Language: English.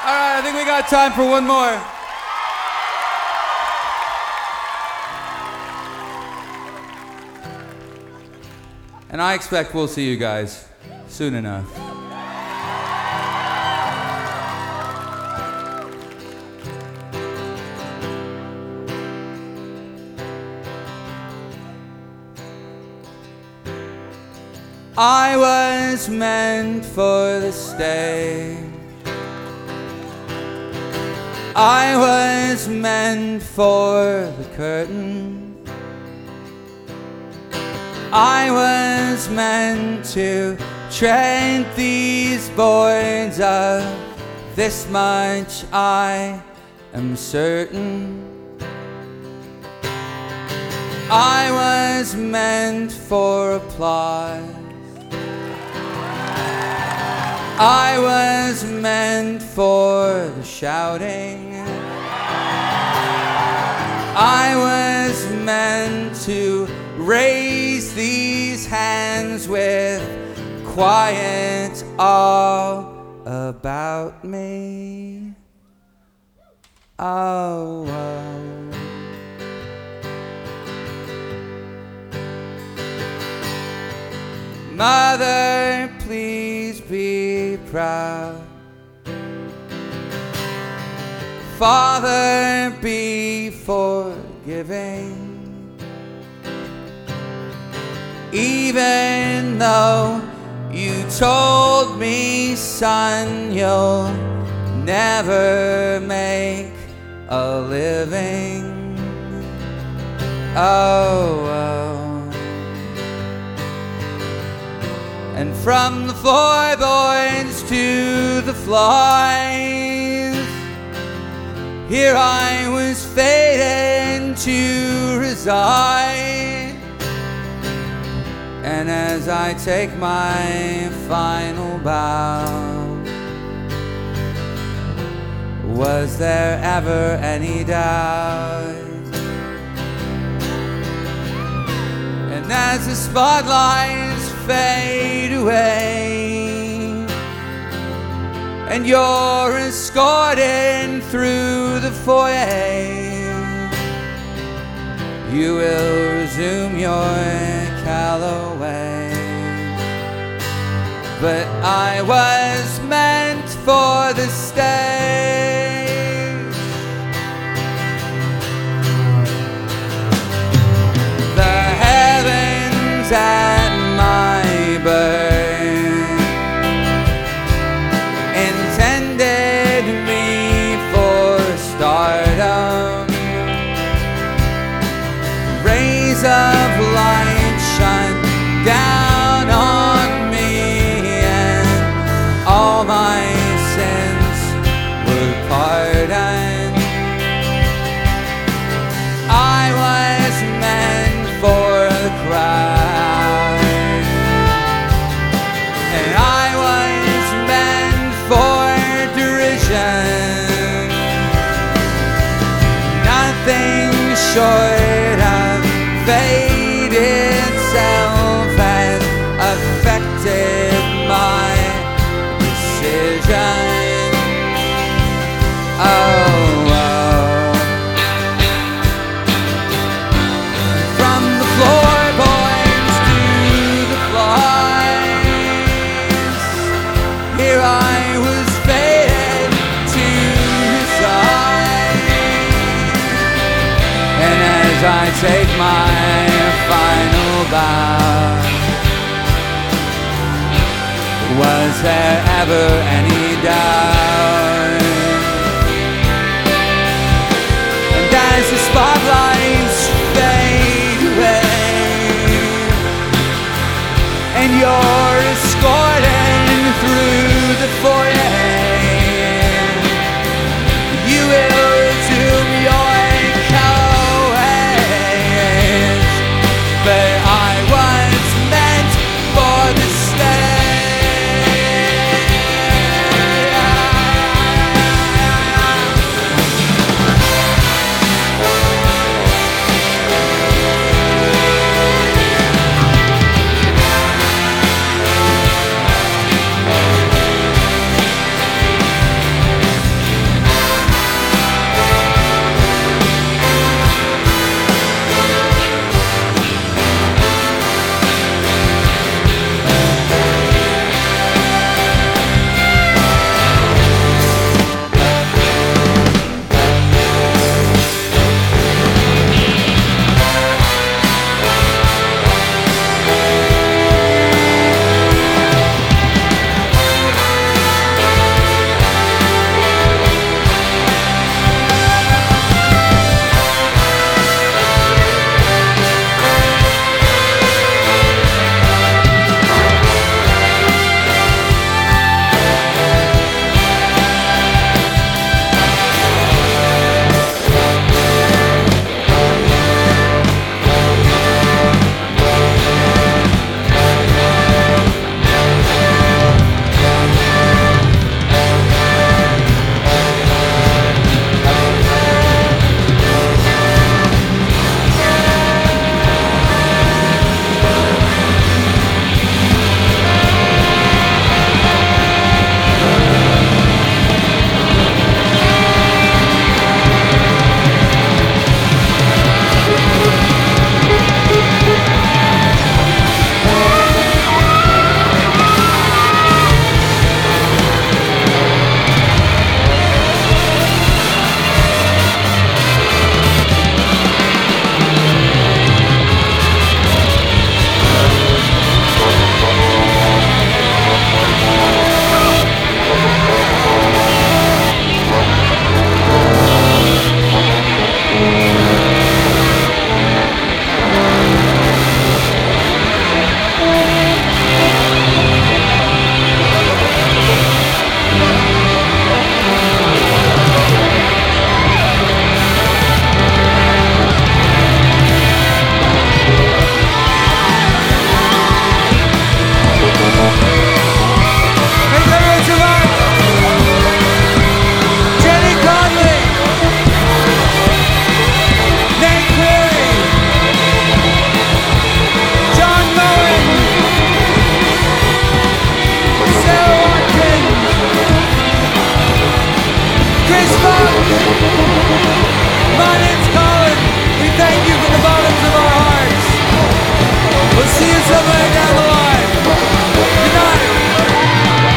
Alright, I think we got time for one more. And I expect we'll see you guys soon enough. I was meant for the stage. I was meant for the curtain. I was meant to tread these boards of this much I am certain. I was meant for applause. I was meant for the shouting. I was meant to raise these hands with quiet all about me. Oh, Mother, please be proud. Father, be forgiving. Even though you told me, son, you'll never make a living. Oh. And from the floorboards to the flies, here I was fated to reside. And as I take my final bow, was there ever any doubt? And as the spotlights fade away and you're escorted through the foyer, you will resume your Callaway. But I was meant for the stage. The heavens at my birth intended me for stardom. Rays of light shone down on me, and all my sins were pardoned. I was meant for the crowd, and I was meant for derision. Nothing short of fate itself has affected my decision. From the floorboards to the flies, here I was fated to reside. And as I take my final bow, was there ever any doubt? And as the spotlights fade away and you're escorted through the foyer, you will resume your Callaways. But I was meant for the stage. thank you from the bottoms of our hearts. We'll see you somewhere down the line. Good night.